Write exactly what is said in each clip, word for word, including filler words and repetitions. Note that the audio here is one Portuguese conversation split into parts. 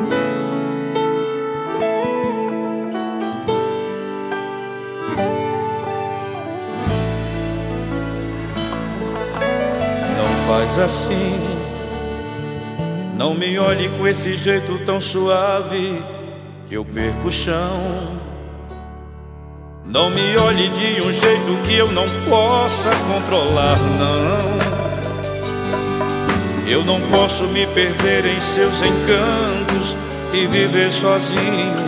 Faz assim, não me olhe com esse jeito tão suave que eu perco o chão. Não me olhe de um jeito que eu não possa controlar, não. Eu não posso me perder em seus encantos e viver sozinho.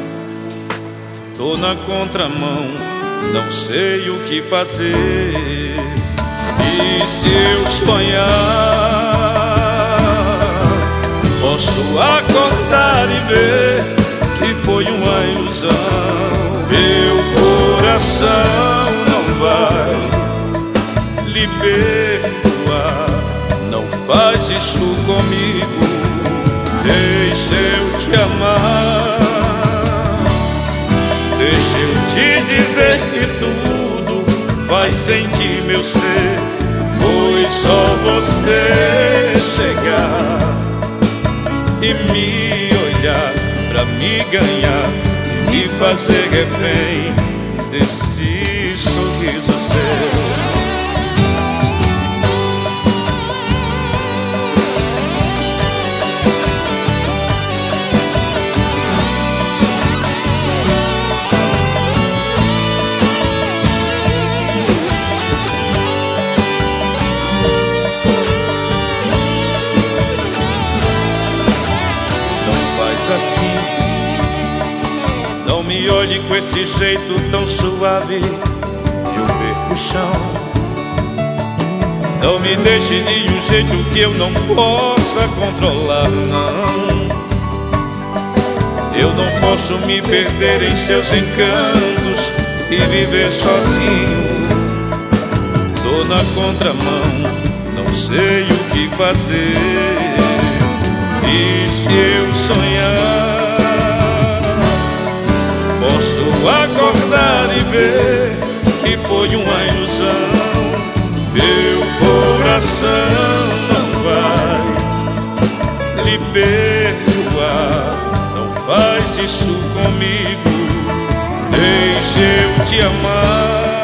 Tô na contramão, não sei o que fazer. E se eu sonhar, posso acordar e ver que foi uma ilusão. Meu coração não vai lhe perdoar. Não faz isso comigo, deixa eu te amar. Deixa eu te dizer que tudo vai sentir meu ser. Foi só você chegar e me olhar pra me ganhar e me fazer refém desse sorriso seu. Assim, não me olhe com esse jeito tão suave que eu perco o chão. Não me deixe de um jeito que eu não possa controlar, não. Eu não posso me perder em seus encantos e viver sozinho. Tô na contramão, não sei o que fazer. E se eu sonhar, posso acordar e ver que foi uma ilusão. Meu coração não vai lhe perdoar. Não faz isso comigo, deixa eu te amar.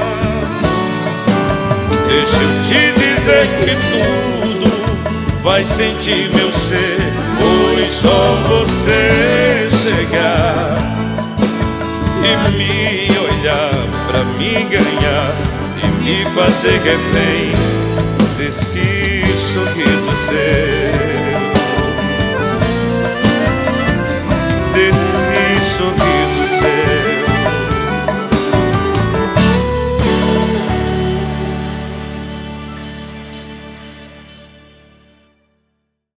Deixa eu te dizer que tudo vai sentir meu ser. Foi só você chegar e me olhar pra me ganhar e me fazer refém desse sorriso seu.